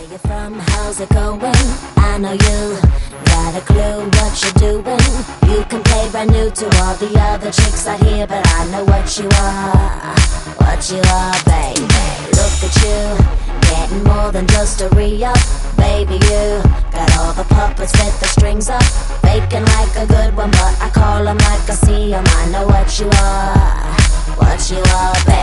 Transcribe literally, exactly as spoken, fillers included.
you from? How's it going? I know you got a clue what you're doing. You can play brand new to all the other chicks out here, but I know what you are, what you are, baby. Look at you, getting more than just a re-up. Baby, you got all the puppets with the strings up, faking like a good one, but I call them like I see them. I know what you are, what you are, baby.